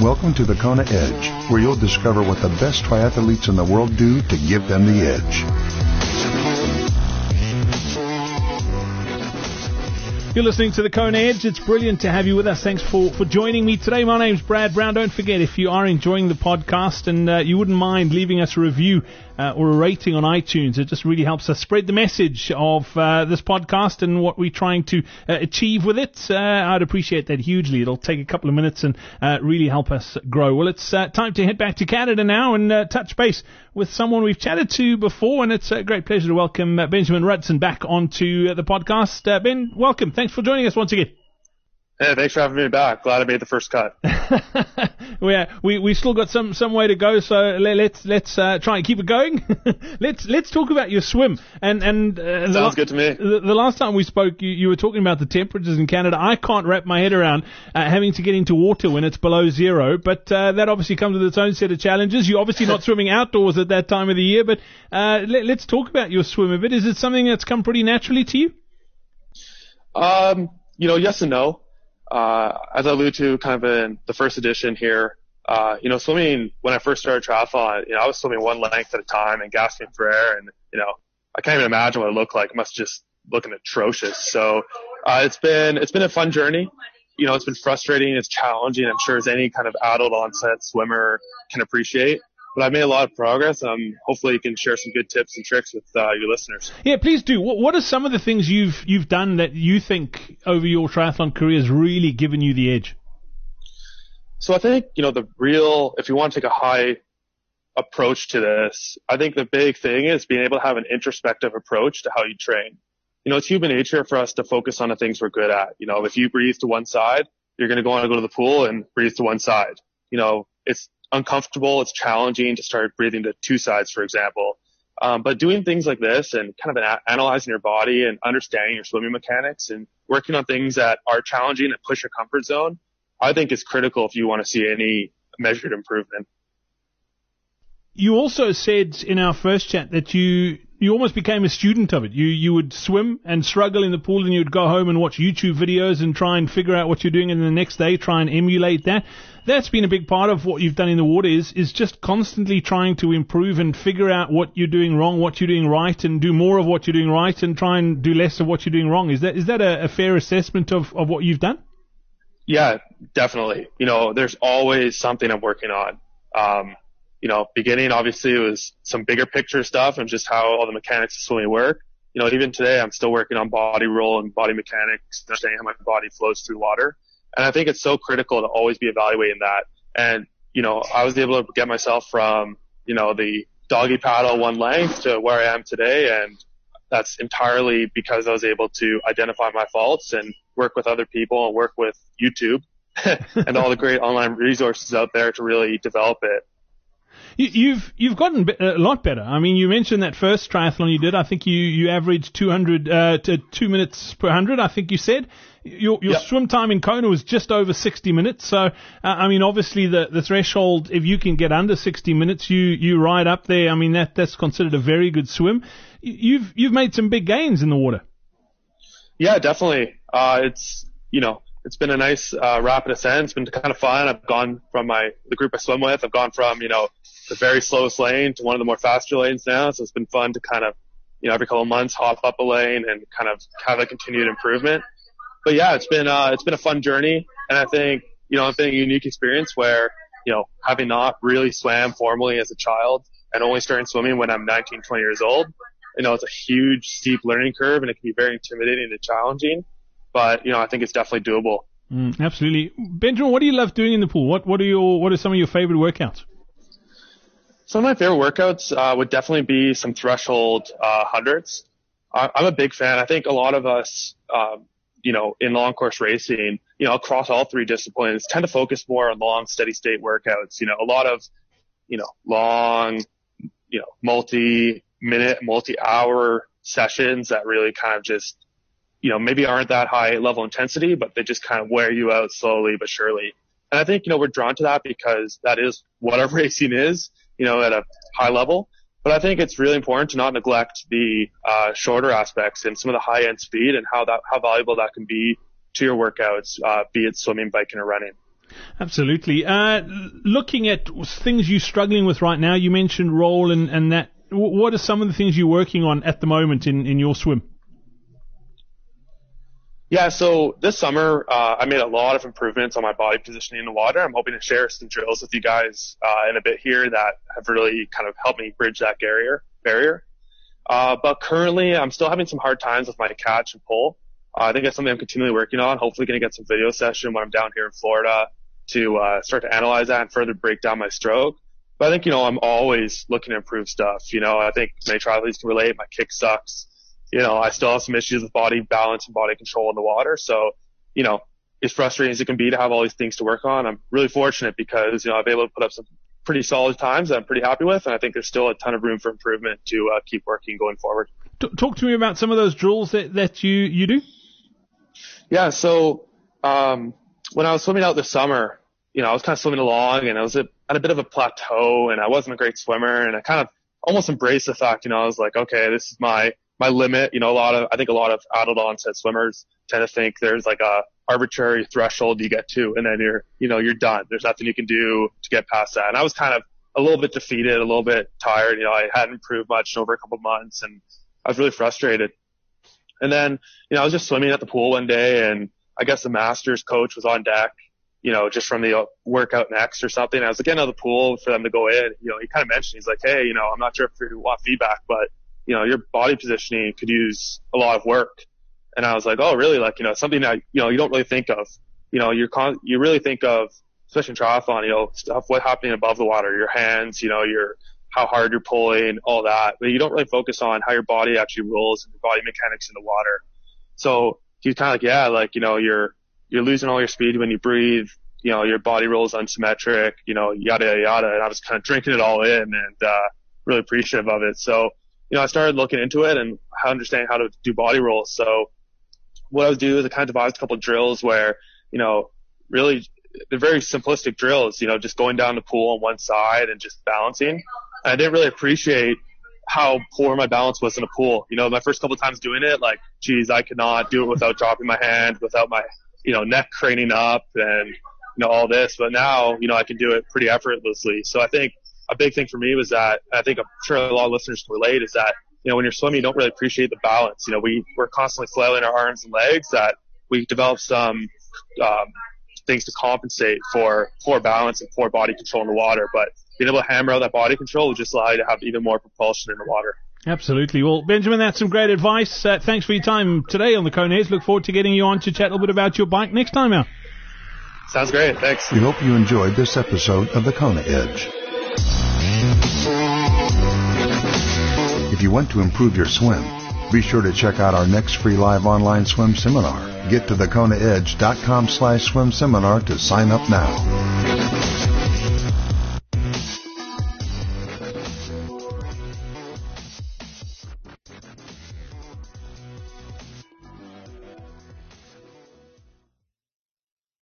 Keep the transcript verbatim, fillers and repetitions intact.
Welcome to the Kona Edge, where you'll discover what the best triathletes in the world do to give them the edge. You're listening to the Kona Edge. It's brilliant to have you with us. Thanks for, for joining me today. My name's Brad Brown. Don't forget, if you are enjoying the podcast and uh, you wouldn't mind leaving us a review uh, or a rating on iTunes, it just really helps us spread the message of uh, this podcast and what we're trying to uh, achieve with it. Uh, I'd appreciate that hugely. It'll take a couple of minutes and uh, really help us grow. Well, it's uh, time to head back to Canada now and uh, touch base with someone we've chatted to before, and it's a great pleasure to welcome uh, Benjamin Rudson back onto uh, the podcast. Uh, Ben, welcome. Thanks for joining us once again. Hey, thanks for having me back. Glad I made the first cut. yeah, we we still got some, some way to go, so let, let's let's uh, try and keep it going. let's let's talk about your swim. And and uh, sounds la- good to me. The, the last time we spoke, you, you were talking about the temperatures in Canada. I can't wrap my head around uh, having to get into water when it's below zero, but uh, that obviously comes with its own set of challenges. You're obviously not swimming outdoors at that time of the year, but uh, let, let's talk about your swim a bit. Is it something that's come pretty naturally to you? Um, you know, yes and no. Uh, as I alluded to kind of in the first edition here, uh, you know, swimming, when I first started triathlon, you know, I was swimming one length at a time and gasping for air, and, you know, I can't even imagine what it looked like. It must just looking atrocious. So, uh, it's been, it's been a fun journey. You know, it's been frustrating. It's challenging. I'm sure as any kind of adult onset swimmer can appreciate. But I've made a lot of progress. Um, hopefully you can share some good tips and tricks with uh, your listeners. Yeah, please do. What, what are some of the things you've you've done that you think over your triathlon career has really given you the edge? So I think, you know, the real, if you want to take a high approach to this, I think the big thing is being able to have an introspective approach to how you train. You know, it's human nature for us to focus on the things we're good at. You know, if you breathe to one side, you're going to go on to go to the pool and breathe to one side. You know, it's uncomfortable. It's challenging to start breathing to two sides, for example. Um, but doing things like this and kind of an a- analyzing your body and understanding your swimming mechanics and working on things that are challenging and push your comfort zone, I think is critical if you want to see any measured improvement. You also said in our first chat that you you almost became a student of it. You you would swim and struggle in the pool, and you'd go home and watch YouTube videos and try and figure out what you're doing, and the next day try and emulate that. That's been a big part of what you've done in the water is is just constantly trying to improve and figure out what you're doing wrong, what you're doing right, and do more of what you're doing right and try and do less of what you're doing wrong. Is that is that a, a fair assessment of, of what you've done? Yeah, definitely. You know, there's always something I'm working on. Um, You know, beginning, obviously, it was some bigger picture stuff and just how all the mechanics of swimming work. You know, even today, I'm still working on body roll and body mechanics, understanding how my body flows through water. And I think it's so critical to always be evaluating that. And, you know, I was able to get myself from, you know, the doggy paddle one length to where I am today. And that's entirely because I was able to identify my faults and work with other people and work with YouTube and all the great online resources out there to really develop it. You've you've gotten a lot better. I mean, you mentioned that first triathlon you did. I think you, you averaged two hundred uh, to two minutes per hundred. I think you said your your yep. swim time in Kona was just over sixty minutes. So uh, I mean, obviously the, the threshold, if you can get under sixty minutes, you you ride up there. I mean, that that's considered a very good swim. You've you've made some big gains in the water. Yeah, definitely. Uh, it's you know. It's been a nice uh, rapid ascent. It's been kind of fun. I've gone from my the group I swim with. I've gone from you know the very slowest lane to one of the more faster lanes now. So it's been fun to kind of you know every couple of months hop up a lane and kind of have a continued improvement. But yeah, it's been uh, it's been a fun journey, and I think you know it's been a unique experience where you know having not really swam formally as a child and only starting swimming when I'm nineteen, twenty years old. You know, it's a huge steep learning curve, and it can be very intimidating and challenging. But, you know, I think it's definitely doable. Mm, absolutely. Benjamin, what do you love doing in the pool? What what are your what are some of your favorite workouts? Some of my favorite workouts uh, would definitely be some threshold uh, hundreds. I, I'm a big fan. I think a lot of us, um, you know, in long course racing, you know, across all three disciplines, tend to focus more on long, steady state workouts. You know, a lot of, you know, long, you know, multi-minute, multi-hour sessions that really kind of just, you know, maybe aren't that high level intensity, but they just kind of wear you out slowly but surely. And I think, you know, we're drawn to that because that is what our racing is, you know, at a high level. But I think it's really important to not neglect the uh, shorter aspects and some of the high end speed and how that, how valuable that can be to your workouts, uh, be it swimming, biking, or running. Absolutely. Uh, looking at things you're struggling with right now, you mentioned roll and, and that. What are some of the things you're working on at the moment in, in your swim? Yeah, so this summer, uh, I made a lot of improvements on my body positioning in the water. I'm hoping to share some drills with you guys uh, in a bit here that have really kind of helped me bridge that barrier. barrier. Uh, but currently, I'm still having some hard times with my catch and pull. Uh, I think that's something I'm continually working on. Hopefully going to get some video session when I'm down here in Florida to uh, start to analyze that and further break down my stroke. But I think, you know, I'm always looking to improve stuff. You know, I think many triathletes can relate. My kick sucks. You know, I still have some issues with body balance and body control in the water. So, you know, as frustrating as it can be to have all these things to work on, I'm really fortunate because, you know, I've been able to put up some pretty solid times that I'm pretty happy with. And I think there's still a ton of room for improvement to uh, keep working going forward. Talk to me about some of those drills that, that you, you do. Yeah. So, um, when I was swimming out this summer, you know, I was kind of swimming along and I was at, at a bit of a plateau and I wasn't a great swimmer. And I kind of almost embraced the fact, you know, I was like, okay, this is my, my limit. You know, a lot of, I think a lot of adult onset swimmers tend to think there's like a arbitrary threshold you get to and then you're, you know, you're done. There's nothing you can do to get past that. And I was kind of a little bit defeated, a little bit tired. You know, I hadn't improved much in over a couple of months and I was really frustrated. And then, you know, I was just swimming at the pool one day and I guess the master's coach was on deck, you know, just from the workout next or something. I was like, getting out of the pool for them to go in. You know, he kind of mentioned, he's like, hey, you know, I'm not sure if you want feedback, but you know, your body positioning could use a lot of work. And I was like, oh, really? Like, you know, something that, you know, you don't really think of, you know, you're con- you really think of, especially in triathlon, you know, stuff, what's happening above the water, your hands, you know, your, how hard you're pulling, all that. But you don't really focus on how your body actually rolls and your body mechanics in the water. So he was kind of like, yeah, like, you know, you're, you're losing all your speed when you breathe, you know, your body rolls unsymmetric, you know, yada, yada, yada. And I was kind of drinking it all in and, uh, really appreciative of it. So, you know, I started looking into it and understanding how to do body rolls. So what I would do is I kind of devised a couple of drills where, you know, really they're very simplistic drills, you know, just going down the pool on one side and just balancing. And I didn't really appreciate how poor my balance was in a pool. You know, my first couple of times doing it, like, geez, I could not do it without dropping my hand, without my, you know, neck craning up and, you know, all this. But now, you know, I can do it pretty effortlessly. So I think a big thing for me was that, I think I'm sure a lot of listeners can relate, is that, you know, when you're swimming, you don't really appreciate the balance. You know, we, we're constantly flailing our arms and legs, that we develop some, um, things to compensate for poor balance and poor body control in the water. But being able to hammer out that body control will just allow you to have even more propulsion in the water. Absolutely. Well, Benjamin, that's some great advice. Uh, thanks for your time today on the Kona Edge. Look forward to getting you on to chat a little bit about your bike next time out. Sounds great. Thanks. We hope you enjoyed this episode of the Kona Edge. If you want to improve your swim, be sure to check out our next free live online swim seminar. Get to the kona edge dot com slash swim seminar to sign up now.